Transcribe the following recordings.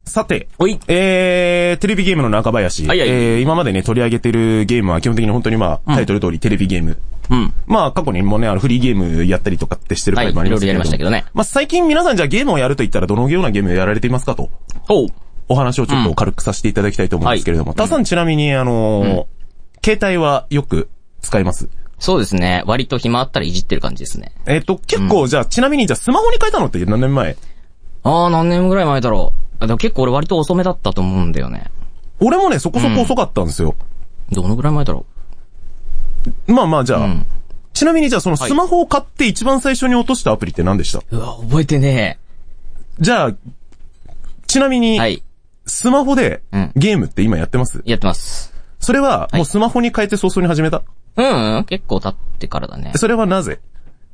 さて、 テレビゲームの中林。今までね、取り上げてるゲームは基本的に本当にタイトル通りテレビゲーム。過去にもね、フリーゲームやったりとかってしてる回もありますけど。 いろいろやりましたけどね。 最近皆さんじゃあゲームをやると言ったらどのようなゲームをやられていますかと。お話をちょっと軽くさせていただきたいと思うんですけれども。タさんちなみに携帯はよく使います？ そうですね。割と暇あったらいじってる感じですね。 結構じゃあ、ちなみにじゃあスマホに変えたのって何年前？ 何年ぐらい前だろう。でも結構俺割と遅めだったと思うんだよね。 俺もね、そこそこ遅かったんですよ。 どのぐらい前だろう。じゃあ、ちなみにじゃあそのスマホを買って一番最初に落としたアプリって何でした？ うわ、覚えてねえ。じゃあ、ちなみに、スマホでゲームって今やってます？ やってます。 それは、もうスマホに変えて早々に始めた？ 結構経ってからだね。 それはなぜ？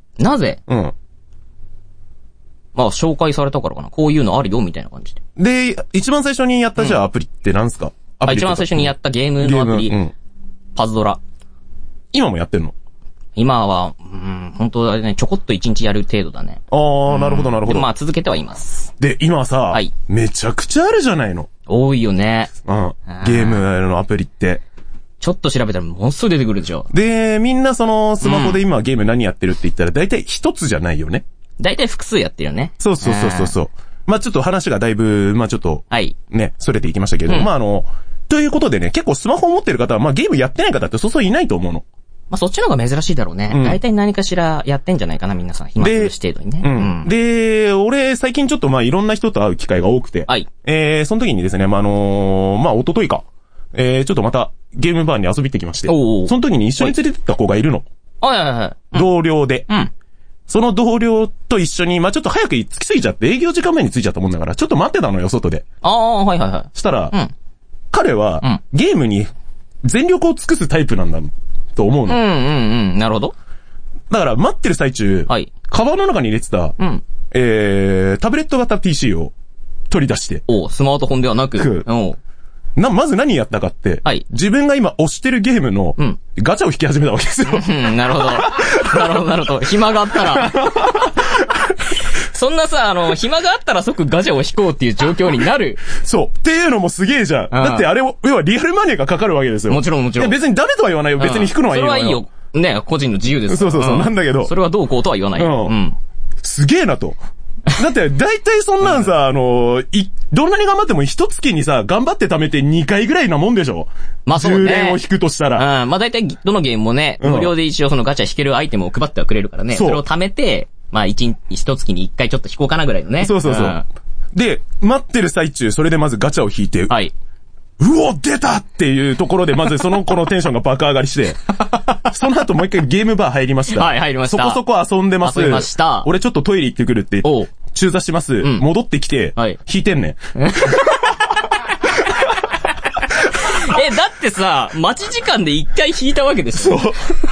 紹介されたからかな。こういうのあるよ、みたいな感じで。 で、一番最初にやったじゃあアプリって何すか？ 一番最初にやったゲームのアプリ、パズドラ。 今もやってんの？ 今は、本当だね、ちょこっと一日やる程度だね。 なるほどなるほど。 続けてはいます。 で、今さ、めちゃくちゃあるじゃないの。 多いよね。 ゲームのアプリって。 ちょっと調べたらものすごい出てくるでしょ。 で、みんなそのスマホで今ゲーム何やってるって言ったら大体一つじゃないよね。 大体複数やってるよね。 そう。ちょっと話がだいぶ、ちょっと、ね、それていきましたけど、ということでね、結構スマホを持ってる方は、ゲームやってない方ってそうそういないと思うの。 そっちの方が珍しいだろうね。大体何かしらやってんじゃないかな、皆さん。暇つぶし程度にね。 で、俺、最近ちょっといろんな人と会う機会が多くて、その時にですね、一昨日か。ちょっとまた、ゲームバーに遊びに行ってきまして、その時に一緒に連れてった子がいるの。同僚で。その同僚と一緒に、ちょっと早く着きすぎちゃって、営業時間前に着いちゃったもんだから、ちょっと待ってたのよ、外で。したら、彼は、ゲームに全力を尽くすタイプなんだ、と思うの。 なるほど。 だから、待ってる最中、カバンの中に入れてた、タブレット型 PC を取り出して。 スマートフォンではなく、 まず何やったかって、自分が今推してるゲームの、ガチャを引き始めたわけですよ。 なるほど。暇があったら。そんなさ、暇があったら即ガチャを引こうっていう状況になる。 そう。っていうのもすげえじゃん。だってあれを、要はリアルマネーがかかるわけですよ。 もちろん。いや別にダメとは言わないよ。別に引くのはいいよ。 それはいいよ。ね、個人の自由です。 そう。なんだけど。 それはどうこうとは言わないよ。 すげえなと。だって、大体そんなんさ、どんなに頑張っても一月にさ、頑張って貯めて2回ぐらいなもんでしょ？ そうね。 10連を引くとしたら。 大体、どのゲームもね、無料で一応そのガチャ引けるアイテムを配ってはくれるからね。それを貯めて、一月に1回ちょっと引こうかなぐらいのね。 そう。で、待ってる最中、それでまずガチャを引いて、うお出たっていうところで、まずその子のテンションが爆上がりして、その後もう一回ゲームバー入りました。 入りました。 そこ遊んでます。 遊びました。 俺ちょっとトイレ行ってくるって、中座します。戻ってきて、引いてんねん。 だってさ、待ち時間で一回引いたわけですよ。 そう。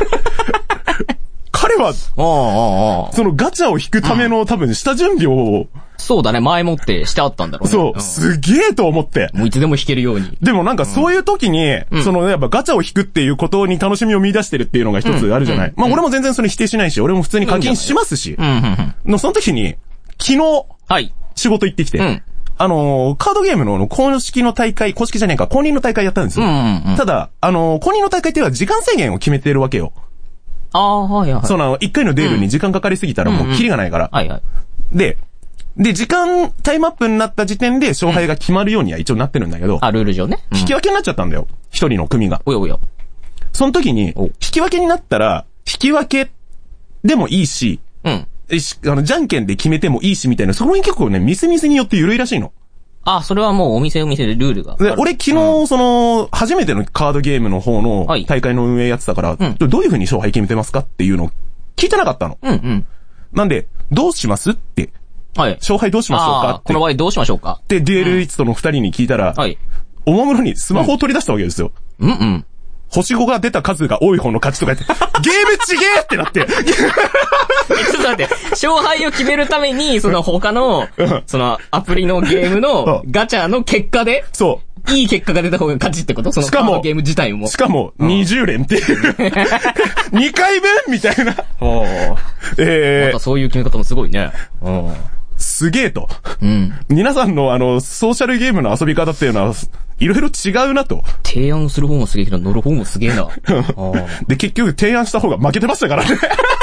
彼は、そのガチャを引くための多分下準備を、 そうだね、前もってしてあったんだろうね。 そう、すげえと思って。 もういつでも引けるように。 でもなんかそういう時に、やっぱガチャを引くっていうことに楽しみを見出してるっていうのが一つあるじゃない。俺も全然それ否定しないし、俺も普通に課金しますし。その時に、昨日、仕事行ってきて、カードゲームの公式の大会、公式じゃねえか、公認の大会やったんですよ。ただ、公認の大会っていうのは時間制限を決めてるわけよ。その、一回のデールに時間かかりすぎたらもうキリがないから。で、タイムアップになった時点で勝敗が決まるようには一応なってるんだけど。 ルール上ね。 引き分けになっちゃったんだよ。一人の組が。その時に、引き分けになったら、引き分けでもいいし、じゃんけんで決めてもいいしみたいな、その辺結構ね、店によって緩いらしいの。 それはもうお店でルールが。 で、俺昨日、初めてのカードゲームの方の大会の運営やってたから、どういう風に勝敗決めてますかっていうのを聞いてなかったの。なんで、どうしますって。勝敗どうしましょうかって。 この場合どうしましょうかって、デュエルイッツとの二人に聞いたら、おもむろにスマホを取り出したわけですよ。星5が出た数が多い方の勝ちとか言って、ゲームちげーってなって。 ちょっと待って、勝敗を決めるために、その他の、そのアプリのゲームのガチャの結果で、いい結果が出た方が勝ちってこと？そのカードゲーム自体も。 しかも、20連っていう。2回分みたいな。 またそういう決め方もすごいね。 すげえと。皆さんのソーシャルゲームの遊び方っていうのは、いろいろ違うなと。 提案する方もすげえけど、乗る方もすげえな。 で、結局提案した方が負けてましたからね。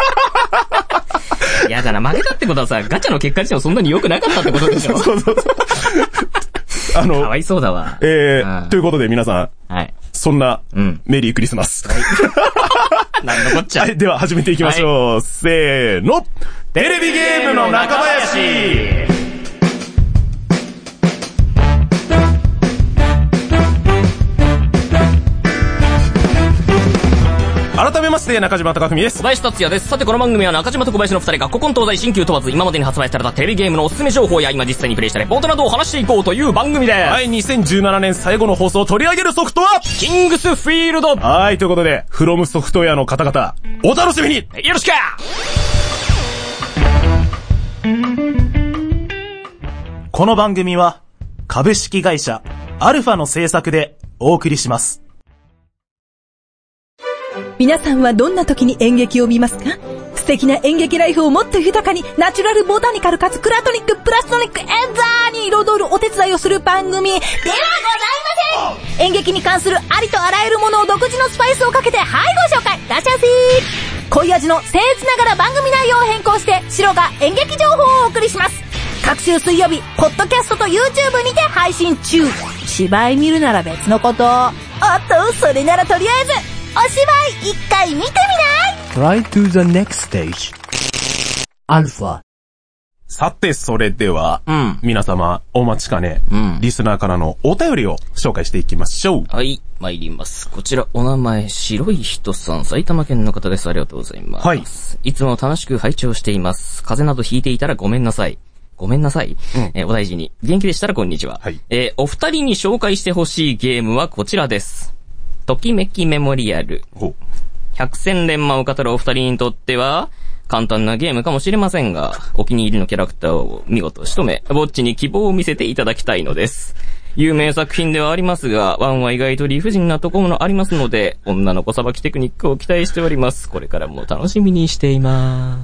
いやだな、負けたってことはさ、ガチャの結果自体もそんなに良くなかったってことでしょ。 そう。かわいそうだわ。 ということで皆さん。はい。そんな、メリークリスマス。はい。 なんのこっちゃ。 はい、では始めていきましょう。はい、せーの。テレビゲームの中林。改めまして中島貴文です。 小林達也です。さてこの番組は中島と小林の二人が古今東西新旧問わず今までに発売されたテレビゲームのおすすめ情報や今実際にプレイしたレポートなどを話していこうという番組です。 はい、2017年最後の放送を取り上げるソフトはキングスフィールド。 はい、ということでフロムソフトウェアの方々お楽しみに。よろしく。 この番組は株式会社アルファの制作でお送りします。 皆さんはどんな時に演劇を見ますか？素敵な演劇ライフをもっと豊かに、ナチュラルボタニカルかつクラトニックプラストニックエンザーに彩るお手伝いをする番組ではございません。演劇に関するありとあらゆるものを独自のスパイスをかけてご紹介。らっしゃいませ。濃い味の僭越ながら番組内容を変更して白が演劇情報をお送りします。各週水曜日ポッドキャストと YouTube にて配信中。芝居見るなら別のこと。おっとそれならとりあえずお芝居一回見てみない？ Try to the next stage. アルファ。 さて、それでは、皆様お待ちかね、リスナーからのお便りを紹介していきましょう。 はい、参ります。こちら、お名前、白い人さん、埼玉県の方です。ありがとうございます。はい。いつも楽しく拝聴しています。風邪などひいていたらごめんなさい。ごめんなさい。お大事に。元気でしたらこんにちは。はい。お二人に紹介してほしいゲームはこちらです。ときめきメモリアル。百戦錬磨を語るお二人にとっては、簡単なゲームかもしれませんが、お気に入りのキャラクターを見事仕留め、ぼっちに希望を見せていただきたいのです。有名作品ではありますが、ワンは意外と理不尽なところもありますので、女の子さばきテクニックを期待しております。これからも楽しみにしています。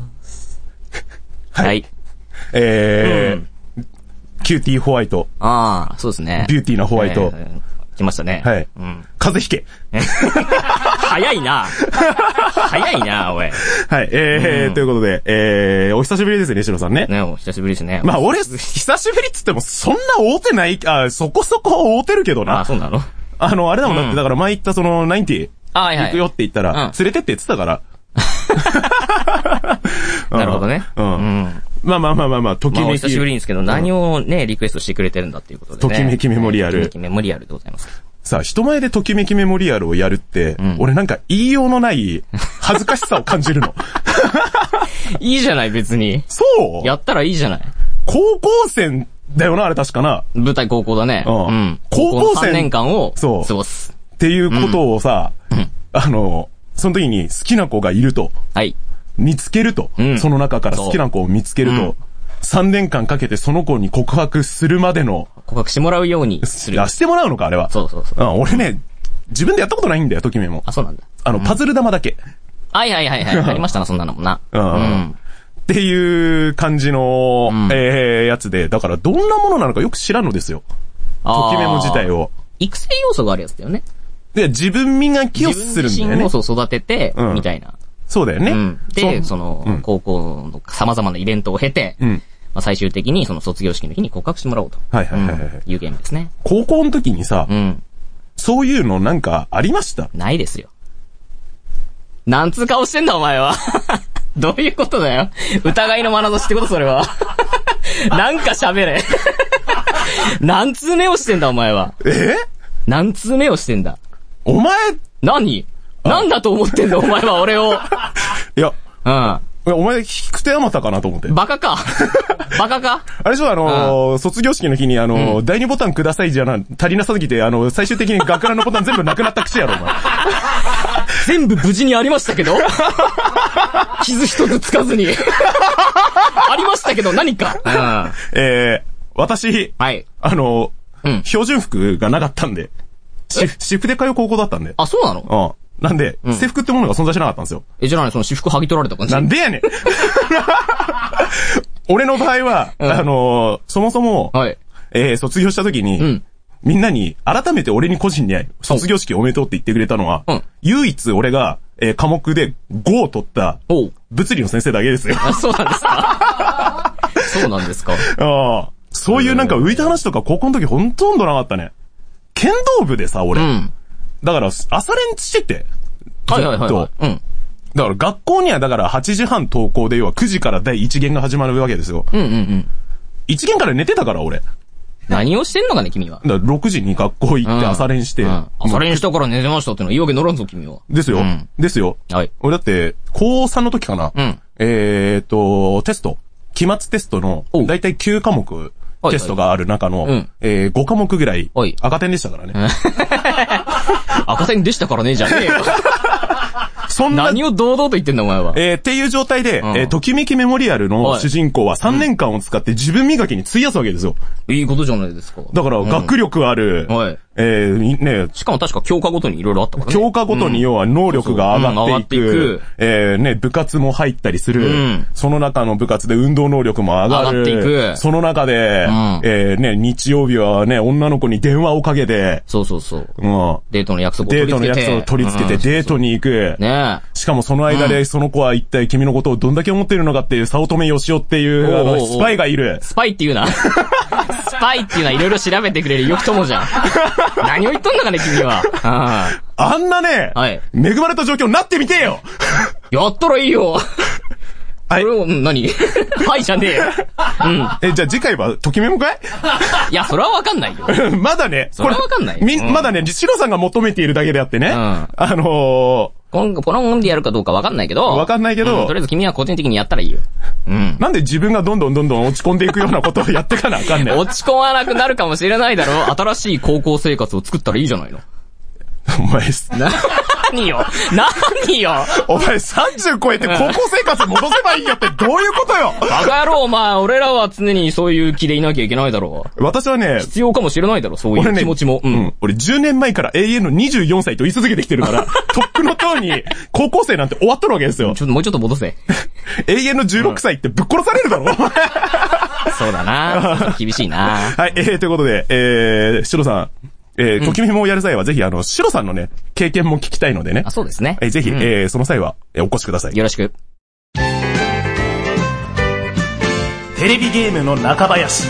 はい。 キューティーホワイト。 ああ、そうですね。 ビューティーなホワイト。 来ましたね。 はい。風邪ひけ。 早いな。早いな、おい。 はい。ということで、お久しぶりですね、白さんね。 ね、お久しぶりですね。 まあ、俺、久しぶりっつっても、そんな会うてない、そこそこ会うてるけどな。 あ、そうなの？ あれだもん、だって、だから前言ったその、90、行くよって言ったら、連れてって言ってたから。 なるほどね。 まあ、ときめき。 お久しぶりですけど、何をね、リクエストしてくれてるんだっていうことでね。 ときめきメモリアル。 ときめきメモリアルでございます。 さあ、人前でときめきメモリアルをやるって、俺なんか言いようのない恥ずかしさを感じるの。 いいじゃない、別に。 そうやったらいいじゃない。 高校生だよな、あれ確かな。 舞台高校だね。 高校生 3年間を過ごす。 っていうことをさ、その時に好きな子がいると。はい。見つけると。その中から好きな子を見つけると。3年間かけてその子に告白するまでの。 告白してもらうようにする。 してもらうのか、あれは。 そう。 俺ね、自分でやったことないんだよ、ときめも。 あ、そうなんだ。 パズル玉だけ。 はい。ありましたな、そんなのもな。 っていう感じの、やつで、だからどんなものなのかよく知らんのですよ。ときめも自体を。 育成要素があるやつだよね。 で、自分磨きをするんだよね。 自分要素を育てて、みたいな。 そうだよね。 で、高校の様々なイベントを経て、最終的にその卒業式の日に告白してもらおうと。いうゲームですね。 高校の時にさ、そういうのなんかありました？ ないですよ。なんつう顔してんだお前は。どういうことだよ。疑いの眼差しってことそれは。なんか喋れ。何通目をしてんだお前は。何通目をしてんだ。 お前なんだと思ってんだお前は俺を。 いや。お前、引く手あまたかなと思って。 バカか。 あれでしょ、卒業式の日に第2ボタンくださいじゃ足りなさすぎて、最終的に学ランのボタン全部なくなった口やろ、お前。 全部無事にありましたけど傷一つつかずに。ありましたけど何か。 私、 はい。 標準服がなかったんで、私服で通う高校だったんで。 あ、そうなの？ なんで、制服ってものが存在しなかったんですよ。 じゃあその私服剥ぎ取られた感じ？ なんでやねん。 俺の場合は、そもそも、 はい。 卒業した時に、みんなに、改めて俺に個人に卒業式おめでとうって言ってくれたのは、唯一俺が、科目で5を取った、物理の先生だけですよ。 あ、そうなんですかそうなんですかそういうなんか浮いた話とか高校の時ほとんどなかったね。剣道部でさ、俺。だから、朝練してて。 はいはいはい。 だから学校にはだから8時半登校で要は9時から第1限が始まるわけですよ。1限から寝てたから俺。 何をしてんのかね、君は。 だから6時に学校行って朝練して。 朝練したから寝てましたってのは言い訳乗らんぞ、君は。 ですよ。ですよ。 はい。 俺だって、高3の時かな。テスト。期末テストの、だいたい9科目、テストがある中の、5科目ぐらい、赤点でしたからね。 赤点でしたからね、じゃねえよ。何を堂々と言ってんだお前は。 っていう状態で、ときめきメモリアルの主人公は3年間を使って自分磨きに費やすわけですよ。 いいことじゃないですか。 だから、学力ある、ね、 しかも確か教科ごとにいろいろあったからね。 教科ごとに要は能力が上がっていく。ね、部活も入ったりする。その中の部活で運動能力も上がる。 上がっていく。 その中で、ね、日曜日はね、女の子に電話をかけて。 そう。デートの約束を取り付けて。 デートの約束を取り付けてデートに行く。 ね。 しかもその間でその子は一体君のことをどんだけ思っているのかっていう早乙女義雄っていうスパイがいる。 スパイっていうな。スパイっていうのはいろいろ調べてくれるよくともじゃん。何を言っとんのかね、君は。 あんなね、恵まれた状況になってみてよ。 やったらいいよ。はい。何はいじゃねえよ。 じゃあ次回はときメモかい？ いや、それはわかんないよ。 まだね。 それはわかんないよ。 まだね、シロさんが求めているだけであってね。 ポロンでやるかどうかわかんないけど。 わかんないけど。 とりあえず君は個人的にやったらいいよ。 なんで自分がどんどん落ち込んでいくようなことをやってかなあかんねん。 落ち込まなくなるかもしれないだろ。新しい高校生活を作ったらいいじゃないの。 お前、 何よお前30超えて高校生活戻せばいいよってどういうことよ。 バカ野郎、お前、俺らは常にそういう気でいなきゃいけないだろう。 私はね、 必要かもしれないだろ、そういう気持ちも。 俺10年前から永遠の24歳と言い続けてきてるから、とっくのとうに高校生なんて終わっとるわけですよ。 もうちょっと戻せ。 永遠の16歳ってぶっ殺されるだろ。 そうだな。厳しいな。 はい、ということで、シロさん。ときめもをやる際はぜひシロさんのね、経験も聞きたいのでね。 あ、そうですね。 ぜひ、その際は、お越しください。 よろしく。 テレビゲームの中林。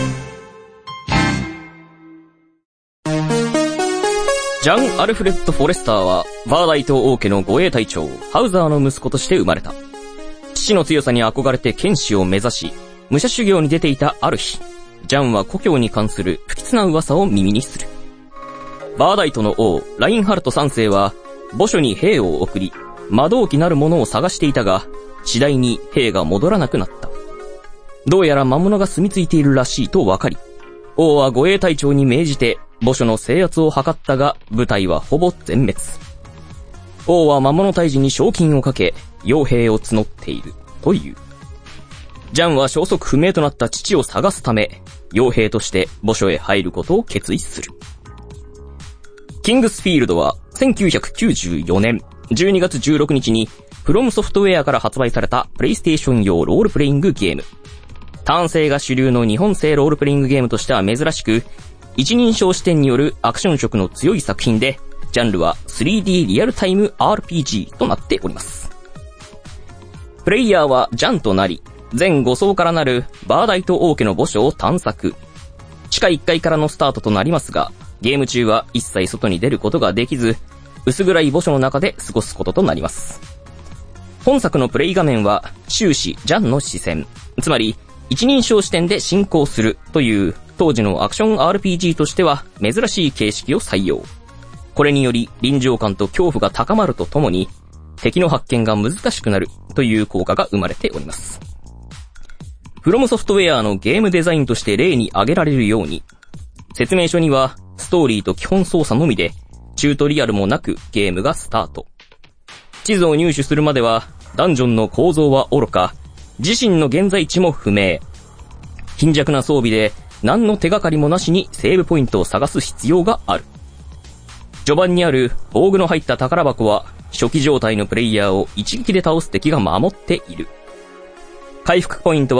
ジャン・アルフレッド・フォレスターは、バーダイト王家の護衛隊長、ハウザーの息子として生まれた。父の強さに憧れて剣士を目指し、武者修行に出ていたある日、ジャンは故郷に関する不吉な噂を耳にする。バーダイトの王、ラインハルト3世は、墓所に兵を送り、魔導機なるものを探していたが、次第に兵が戻らなくなった。どうやら魔物が住み着いているらしいと分かり、王は護衛隊長に命じて、墓所の制圧を図ったが、部隊はほぼ全滅。王は魔物退治に賞金をかけ、傭兵を募っている、という。ジャンは消息不明となった父を探すため、傭兵として墓所へ入ることを決意する。キングスフィールドは1994年12月16日にフロムソフトウェアから発売されたプレイステーション用ロールプレイングゲーム。ターン制が主流の日本製ロールプレイングゲームとしては珍しく、一人称視点によるアクション色の強い作品で、ジャンルは 3D リアルタイム RPG となっております。プレイヤーはジャンとなり、全5層からなるバーダイト王家の墓所を探索。地下1階からのスタートとなりますが、ゲーム中は一切外に出ることができず、薄暗い墓所の中で過ごすこととなります。本作のプレイ画面は終始ジャンの視線、つまり一人称視点で進行するという当時のアクション RPG としては珍しい形式を採用。これにより臨場感と恐怖が高まるとともに、敵の発見が難しくなるという効果が生まれております。フロムソフトウェアのゲームデザインとして例に挙げられるように、説明書にはストーリーと基本操作のみで、チュートリアルもなくゲームがスタート。地図を入手するまでは、ダンジョンの構造は愚か、自身の現在地も不明。貧弱な装備で、何の手がかりもなしにセーブポイントを探す必要がある。序盤にある防具の入った宝箱は、初期状態のプレイヤーを一撃で倒す敵が守っている。回復ポイントは、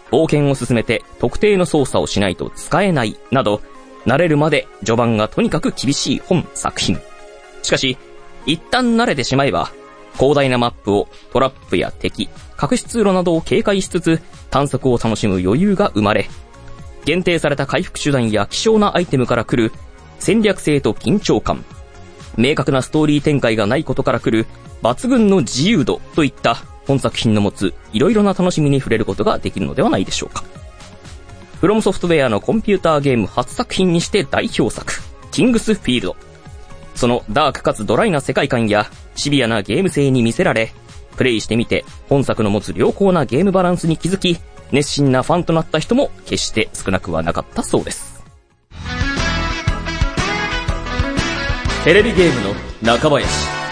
冒険を進めて特定の操作をしないと使えないなど、慣れるまで序盤がとにかく厳しい本作品。しかし、一旦慣れてしまえば、広大なマップをトラップや敵、隠し通路などを警戒しつつ探索を楽しむ余裕が生まれ、限定された回復手段や希少なアイテムから来る戦略性と緊張感、明確なストーリー展開がないことから来る抜群の自由度といった本作品の持ついろいろな楽しみに触れることができるのではないでしょうか。フロムソフトウェアのコンピューターゲーム初作品にして大表作、キングスフィールド。そのダークかつドライな世界観やシビアなゲーム性に魅せられ、プレイしてみて本作の持つ良好なゲームバランスに気づき、熱心なファンとなった人も決して少なくはなかったそうです。テレビゲームの中林。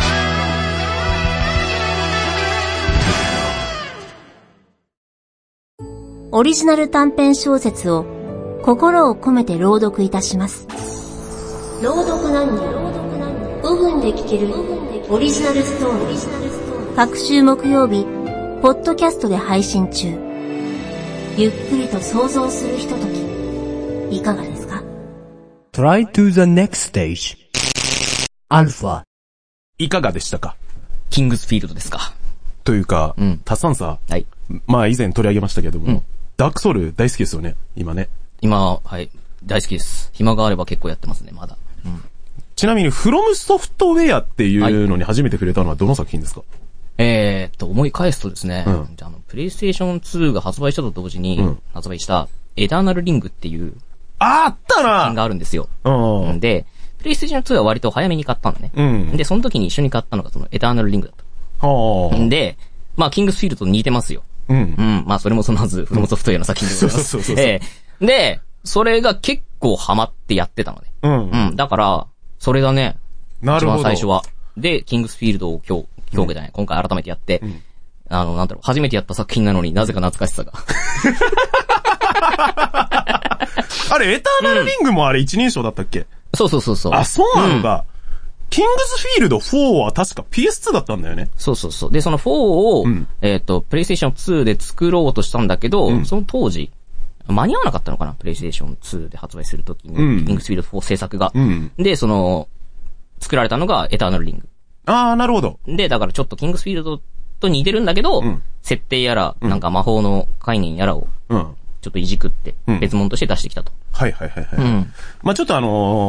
オリジナル短編小説を心を込めて朗読いたします。朗読何人5分で聞けるオリジナルストーリー。各週木曜日、ポッドキャストで配信中。ゆっくりと想像するひととき、いかがですか？ Try to the next stage. アルファ。 いかがでしたか？ キングスフィールドですか。 というか、タッサンさ、 はい。 まあ以前取り上げましたけども、ダークソウル大好きですよね、今ね。 今、はい、大好きです。暇があれば結構やってますね、まだ。 ちなみに、フロムソフトウェアっていうのに初めて触れたのはどの作品ですか？ 思い返すとですね、プレイステーション2が発売したと同時に、発売した、エターナルリングっていう、 あったな作品があるんですよ。で、プレイステーション2は割と早めに買ったのね。で、その時に一緒に買ったのがそのエターナルリングだった。で、まあ、キングスフィールドと似てますよ。まあ、それもそのはず、フロムソフトウェアの作品でございます。 そう。 で、それが結構ハマってやってたのね。だから、それだね。 なるほど。 一番最初は。で、キングスフィールドを今回改めてやって、初めてやった作品なのになぜか懐かしさが。 あれ、エターナルリングもあれ一人称だったっけ？ そう。 あ、そうなんだ。キングスフィールド4は確か PS2 だったんだよね。 そう。で、その4を、プレイステーション2で作ろうとしたんだけど、その当時、間に合わなかったのかな？プレイステーション2で発売するときに、キングスフィールド4制作が。で、作られたのがエターナルリング。 ああ、なるほど。 で、だからちょっとキングスフィールドと似てるんだけど、設定やら、なんか魔法の概念やらを、ちょっといじくって、別物として出してきたと。 はい。まあちょっと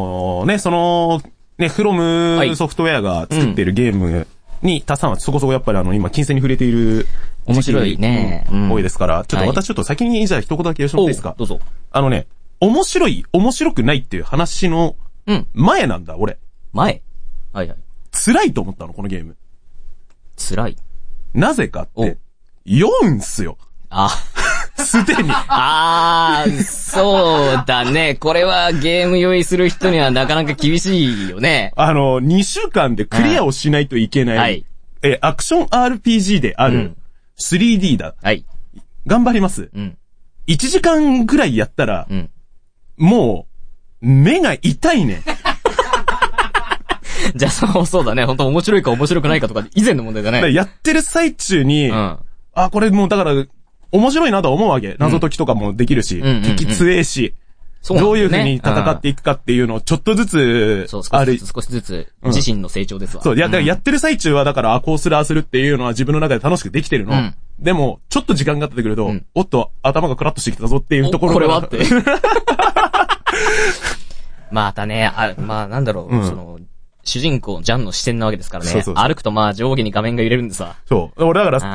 フロムソフトウェアが作っているゲームに、タさんはそこそこやっぱり今、金銭に触れている。 面白いね。 多いですから、私ちょっと先にじゃあ一言だけよろしくていいですか？ どうぞ。 面白くないっていう話の、前なんだ、俺。 前？はい。 辛いと思ったの、このゲーム。 辛い？ なぜかって、酔うんすよ。すでに。 そうだね。これはゲーム酔いする人にはなかなか厳しいよね。 2週間でクリアをしないといけない。アクション RPG である。3D だ。頑張ります。1時間ぐらいやったら、もう、目が痛いね。 じゃあそうだね。本当面白いか面白くないかとか以前の問題だね。 やってる最中に、これもうだから、面白いなと思うわけ。謎解きとかもできるし、敵強えし、どういう風に戦っていくかっていうのをちょっとずつ、 少しずつ、自身の成長ですわ。 そう、やってる最中はだから、こうするっていうのは自分の中で楽しくできてるの。でも、ちょっと時間が経ってくると、おっと、頭がクラッとしてきたぞっていうところこれはって。またね、なんだろう、主人公、ジャンの視線なわけですからね。歩くと上下に画面が揺れるんでさ。 そう。俺だから、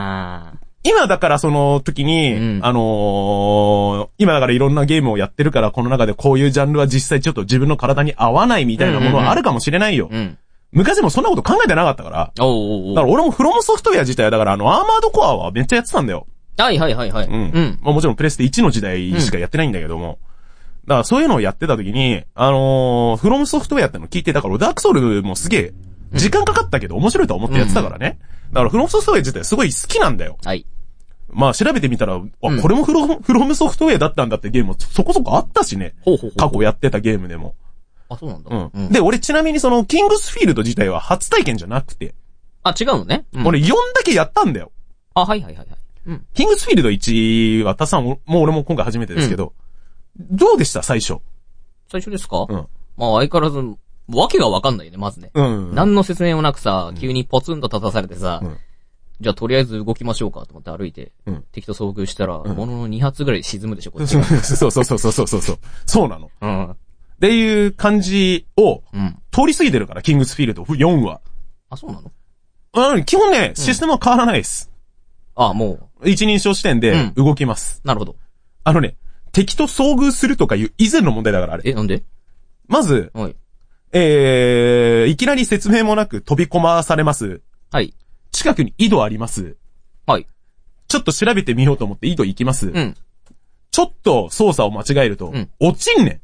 今だからその時に、今だからいろんなゲームをやってるから、この中でこういうジャンルは実際ちょっと自分の体に合わないみたいなものはあるかもしれないよ。昔もそんなこと考えてなかったから。だから俺もフロムソフトウェア自体はだからアーマードコアはめっちゃやってたんだよ。 はい。 もちろんプレステ1の時代しかやってないんだけども。だからそういうのをやってた時に、フロムソフトウェアってのを聞いて、だからダークソウルもすげえ、時間かかったけど面白いと思ってやってたからね。だからフロムソフトウェア自体すごい好きなんだよ。調べてみたら、これもフロムソフトウェアだったんだってゲームもそこそこあったしね。過去やってたゲームでも。 そうなんだ。 で、俺ちなみにその、キングスフィールド自体は初体験じゃなくて。 違うのね。 俺4だけやったんだよ。 はい。 キングスフィールド1はタスさんもう俺も今回初めてですけど、どうでした最初？ 最初ですか？まあ相変わらず、わけがわかんないよね、まずね。何の説明もなくさ、急にポツンと立たされてさ、じゃあとりあえず動きましょうかと思って歩いて、敵と遭遇したら、ものの2発ぐらい沈むでしょ、こっちが。 そう。そうなの。っていう感じを、通り過ぎてるから、キングスフィールド4は。 あ、そうなの？ 基本ね、システムは変わらないです。 もう。 一人称視点で動きます。 なるほど。 敵と遭遇するとかいう以前の問題だから、あれ。 なんで？ まず、いきなり説明もなく飛び込まされます。 はい。 近くに井戸あります。 はい。 ちょっと調べてみようと思って井戸行きます。ちょっと操作を間違えると、落ちんねん。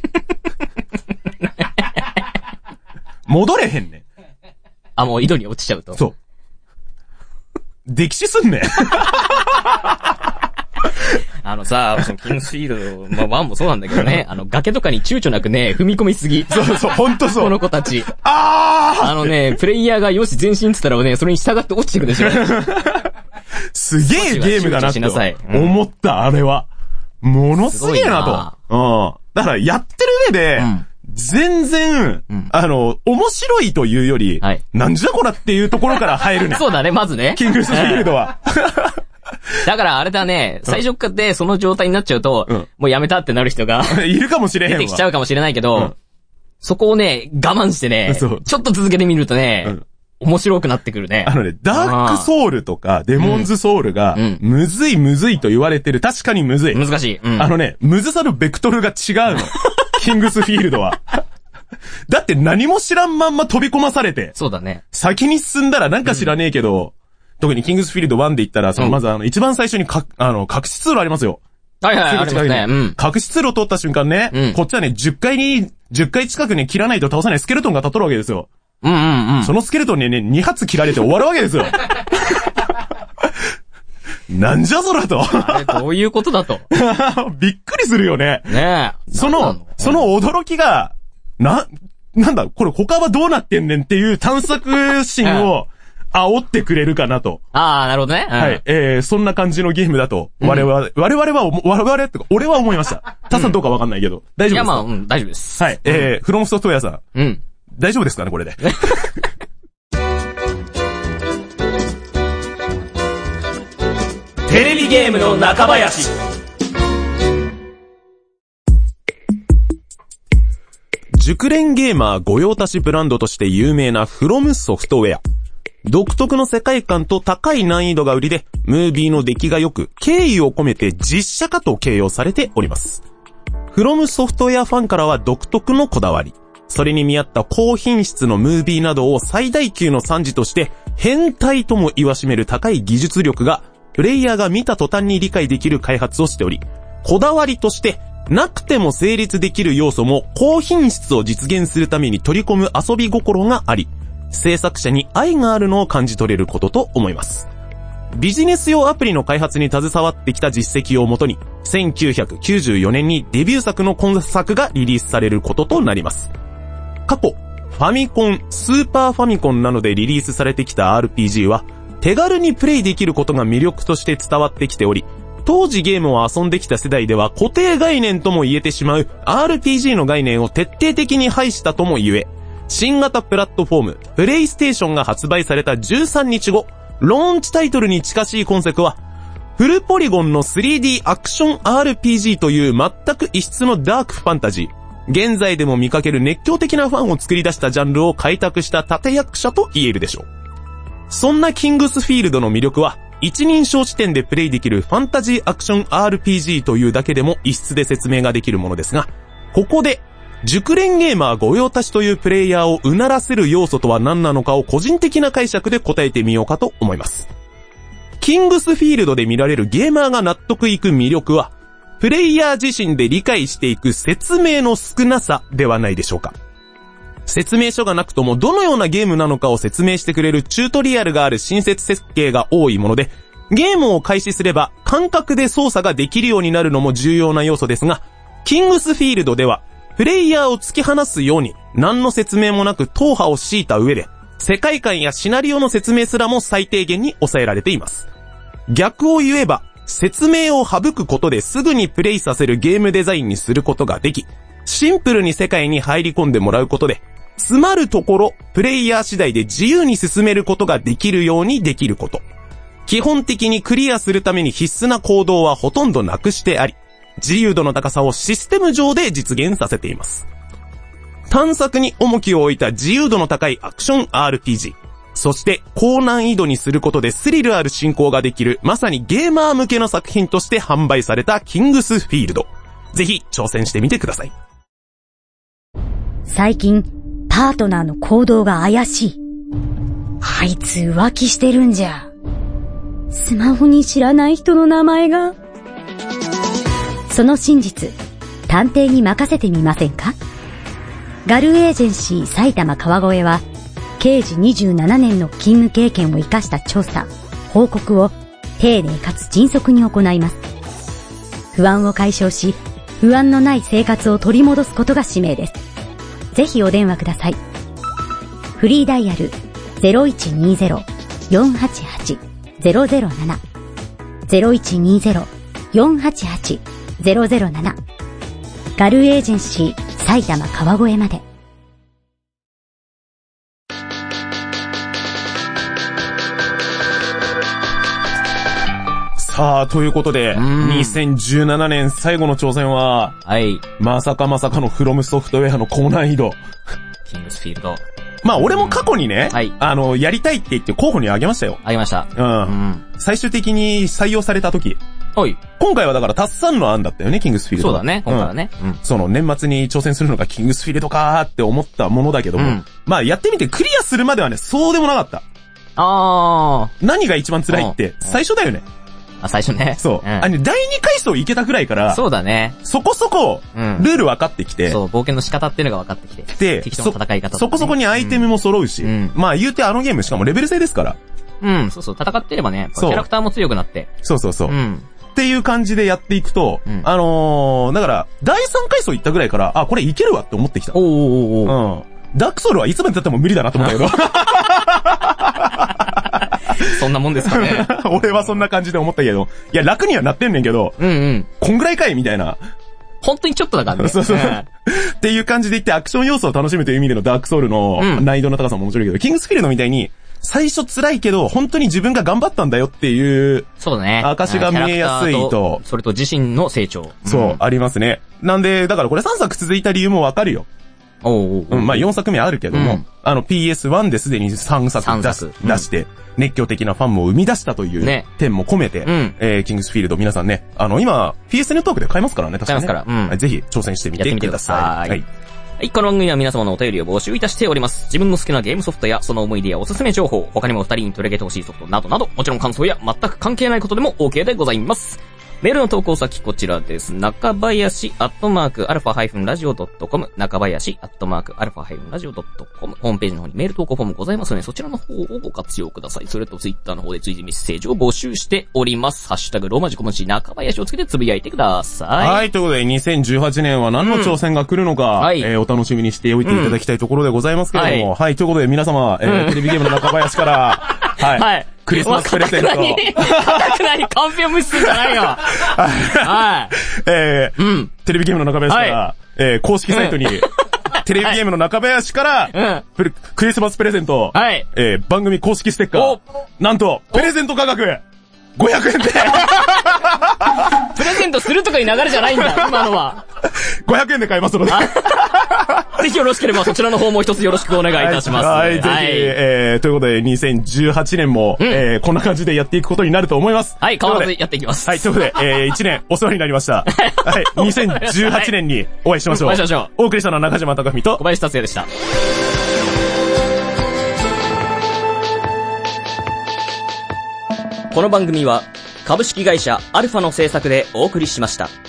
戻れへんねん。 もう井戸に落ちちゃうと。 そう。溺死すんねん。 そのキングスフィールド、1もそうなんだけどね、崖とかに躊躇なくね、踏み込みすぎ。 そう、ほんとそう。 この子たち。プレイヤーがよし前進って言ったらね、それに従って落ちていくでしょ。 すげえゲームだなって思った、あれは。ものすげえなと。だからやってる上で、全然、面白いというより、なんじゃこらっていうところから入るね。 そうだね、まずね。 キングスフィールドは。 だからあれだね、最初からでその状態になっちゃうと、もうやめたってなる人がいるかもしれへんわ。 出てきちゃうかもしれないけど、そこをね、我慢してね、ちょっと続けてみるとね、面白くなってくるね。 ダークソウルとかデモンズソウルが、むずいと言われてる。確かにむずい。 難しい。 むずさのベクトルが違うの。キングスフィールドは。だって何も知らんまんま飛び込まされて。 そうだね。 先に進んだらなんか知らねえけど、特にキングスフィールド1で言ったら、まず一番最初に隠し通路ありますよ。 はい、ありますね。 隠し通路を通った瞬間ね、こっちはね、10回近くね、切らないと倒さないスケルトンが立っとるわけですよ。そのスケルトンにね、2発切られて終わるわけですよ。なんじゃそらと。 どういうことだと。 びっくりするよね。 ねえ。 その驚きが、なんだ、これ他はどうなってんねんっていう探索心を、煽ってくれるかなと。 なるほどね。 はい。そんな感じのゲームだと、我々ってか、俺は思いました。タさんどうかわかんないけど、大丈夫ですか？いや、 大丈夫です。 はい。フロムソフトウェアさん。大丈夫ですかね、これで。 テレビゲームの中林。 熟練ゲーマー御用達ブランドとして有名なフロムソフトウェア。独特の世界観と高い難易度が売りで、ムービーの出来が良く、敬意を込めて実写化と形容されております。フロムソフトウェアファンからは独特のこだわり、それに見合った高品質のムービーなどを最大級の賛辞として、変態とも言わしめる高い技術力が、プレイヤーが見た途端に理解できる開発をしており、こだわりとして、なくても成立できる要素も高品質を実現するために取り込む遊び心があり、制作者に愛があるのを感じ取れることと思います。ビジネス用アプリの開発に携わってきた実績をもとに、1994年にデビュー作の今作がリリースされることとなります。過去、ファミコン、スーパーファミコンなどでリリースされてきた RPG は、手軽にプレイできることが魅力として伝わってきており、当時ゲームを遊んできた世代では固定概念とも言えてしまう RPG の概念を徹底的に排したとも言え、新型プラットフォーム、プレイステーションが発売された13日後、ローンチタイトルに近しい今作は、フルポリゴンの 3D アクション RPG という全く異質のダークファンタジー。現在でも見かける熱狂的なファンを作り出したジャンルを開拓した立役者と言えるでしょう。そんなキングスフィールドの魅力は、一人称視点でプレイできるファンタジーアクション RPG というだけでも異質で説明ができるものですが、ここで、熟練ゲーマー御用達というプレイヤーをうならせる要素とは何なのかを個人的な解釈で答えてみようかと思います。キングスフィールドで見られるゲーマーが納得いく魅力は、プレイヤー自身で理解していく説明の少なさではないでしょうか。説明書がなくともどのようなゲームなのかを説明してくれるチュートリアルがある親切設計が多いもので、ゲームを開始すれば感覚で操作ができるようになるのも重要な要素ですが、キングスフィールドでは、プレイヤーを突き放すように何の説明もなく踏破を強いた上で、世界観やシナリオの説明すらも最低限に抑えられています。 逆を言えば、説明を省くことですぐにプレイさせるゲームデザインにすることができ、シンプルに世界に入り込んでもらうことで、詰まるところ、プレイヤー次第で自由に進めることができるようにできること。基本的にクリアするために必須な行動はほとんどなくしてあり、自由度の高さをシステム上で実現させています。探索に重きを置いた自由度の高いアクション RPG。そして高難易度にすることでスリルある進行ができる、まさにゲーマー向けの作品として販売されたキングスフィールド。ぜひ挑戦してみてください。 最近、パートナーの行動が怪しい。あいつ浮気してるんじゃ。スマホに知らない人の名前が。その真実、探偵に任せてみませんか？ガルエージェンシー埼玉川越は、刑事27年の勤務経験を生かした調査、報告を丁寧かつ迅速に行います。不安を解消し、不安のない生活を取り戻すことが使命です。ぜひお電話ください。フリーダイヤル 0120-488-007 0120-488-007 ガルエージェンシー埼玉川越まで。 さあ、ということで、2017年最後の挑戦は、 はい。 まさかのフロムソフトウェアの高難易度。 キングスフィールド。 まあ、俺も過去にね、 はい。 やりたいって言って候補にあげましたよ。 あげました。 最終的に採用された時。 はい。 今回はだからタッサンの案だったよね、キングスフィールド。 そうだね、今回はね。 その年末に挑戦するのがキングスフィールドかーって思ったものだけども、まあ、やってみてクリアするまではね、そうでもなかった。何が一番辛いって、最初だよね。 最初ね。 そう。第2階層行けたくらいから、 そうだね。 そこそこ、ルール分かってきて、 そう、冒険の仕方っていうのが分かってきて。 で、 敵との戦い方とか、 そこそこにアイテムも揃うし、まあ言うてゲームしかもレベル制ですから。 そうそう、戦ってればね、キャラクターも強くなって。 そう。っていう感じでやっていくと、だから、第3階層行ったぐらいから、これいけるわって思ってきた。ダークソウルはいつまで経っても無理だなと思ったけど。 そんなもんですかね。 俺はそんな感じで思ったけど。いや、楽にはなってんねんけど。こんぐらいかいみたいな。 本当にちょっとだからね。 そう。っていう感じで言ってアクション要素を楽しむという意味でのダークソウルの難易度の高さも面白いけど、キングスフィールドみたいに、最初辛いけど、本当に自分が頑張ったんだよっていう、 そうだね。 証が見えやすいと。 それと自身の成長。 そう、ありますね。なんで、だからこれ3作続いた理由もわかるよ。まあ4作目あるけども、PS1 ですでに3作出して、熱狂的なファンも生み出したという点も込めて、キングスフィールド皆さんね、今、PS ネットワークで買えますからね、確かに、ね。買えますから。ぜひ挑戦してみてください。はい。 はい、この番組は皆様のお便りを募集いたしております。自分の好きなゲームソフトやその思い出やおすすめ情報、他にも2人に取り上げてほしいソフトなどなど、もちろん感想や全く関係ないことでも OK でございます。メールの投稿先こちらです。中林@alpha-radio.com 中林@alpha-radio.com ホームページの方にメール投稿フォームございますので、そちらの方をご活用ください。それとツイッターの方で随時メッセージを募集しております。ハッシュタグローマ字小文字中林をつけてつぶやいてください。 はい、ということで2018年は何の挑戦が来るのか、お楽しみにしておいていただきたいところでございますけれども、はい、ということで皆様、テレビゲームの中林から、はい。クリスマスプレゼント。 硬くなにカンペを無視するんじゃないよ。はい。 テレビゲームの中林から、公式サイトに、テレビゲームの中林から、クリスマスプレゼント、番組公式ステッカー、なんと、プレゼント価格、500円でプレゼントするとかいう流れじゃないんだ、今のは。 500円で買えますので。 ぜひよろしければそちらの方も一つよろしくお願いいたします。 はい、ぜひ、ということで2018年も、こんな感じでやっていくことになると思います。 はい、変わらずやっていきます。 はい、ということで、1年お世話になりました。はい、2018年にお会いしましょう。 お会いしましょう。 お送りしたのは中島貴文と小林達也でした。この番組は株式会社アルファの制作でお送りしました。